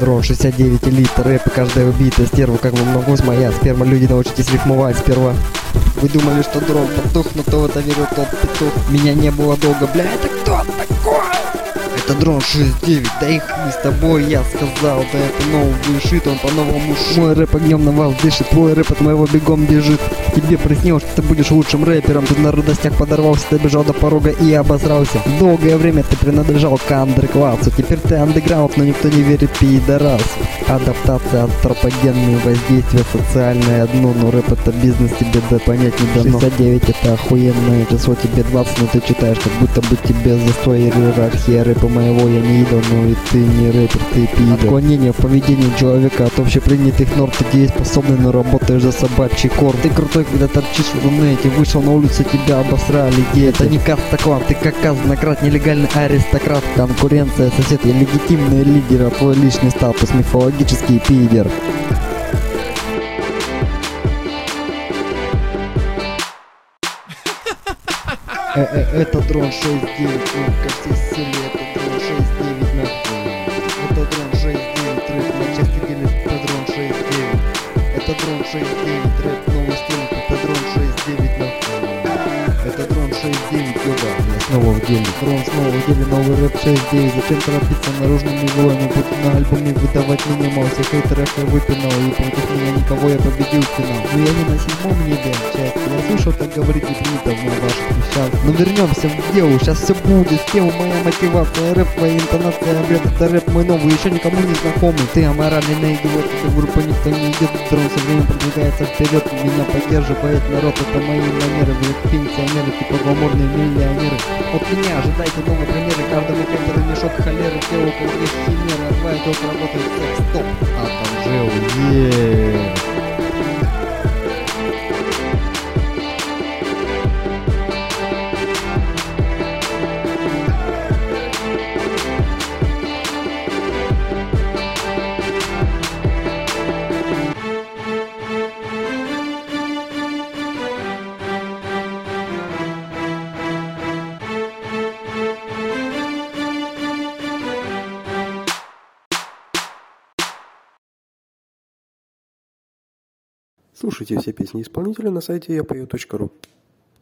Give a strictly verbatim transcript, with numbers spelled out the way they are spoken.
Метадрон шестьдесят девять элит, рэп, каждая убитая стерва, как вам могу, моя сперма, люди, научитесь рифмовать сперва. Вы думали, что дрон потух, но то в это верил тот петух. Меня не было долго, бля, это кто такой? Это дрон шесть девять, да их не с тобой, я сказал, да это новый шит, он по-новому шит. Мой рэп огнем на вас дышит, твой рэп от моего бегом бежит. Тебе приснилось, что ты будешь лучшим рэпером, ты на радостях подорвался, добежал до порога и обосрался. Долгое время ты принадлежал к андерклассу, теперь ты андеграунд, но никто не верит, пидорас. Адаптация, антропогенные воздействия, социальное одно, но рэп это бизнес, тебе да понять не дано. шестьдесят девять это охуенное число, тебе двадцать, но ты читаешь, как будто бы тебе застой иерархия рэпа моего я не идол, но и ты не рэпер, ты пидор. Отклонение в поведении человека от общепринятых норм, ты дееспособный, но работаешь за собачий корм. Ты крутой, когда торчишь в рунете, вышел на улицу, тебя обосрали дети. Это не каста-клан, ты как казнократ, нелегальный аристократ, конкуренция, сосед, я легитимный лидер, а твой личный статус мифологический пидор. Это дрон шесть девять, ну как здесь селе, это дрон шесть девять, нахуй. Это дрон шесть девять, рэп на части делит, это дрон шесть девять. Это дрон шесть девять, рэп новый стиль, это дрон шесть девять, нахуй. Это дрон шесть девять, ёба, я снова в деле. Дрон снова в деле, новый рэп шесть девять. Зачем торопиться наружными воями, буду на альбоме выдавать минимал. Всех хейтеров я выпинал, и против меня никого я победил в финал. Но я не на седьмом небе части, я слышал, так говорить не принято в ваших вещах. Но вернемся в дело, сейчас все будет. Тема моя мотивация, рэп, твоя интонация, бред, это рэп мой новый, еще никому не знакомый. Ты аморальный наигрывает, эта группа никто не идет. Дрон все время продвигается вперед, меня поддерживает народ, это мои манеры. Вы пенсионеры, типа гламурные миллионеры. От меня ожидайте новые примеры, каждому хейтеру мешок холеры. Те, у кого есть химера, два идет работает секс-топ. А там жил, еее. Слушайте все песни исполнителя на сайте я пою точка ру.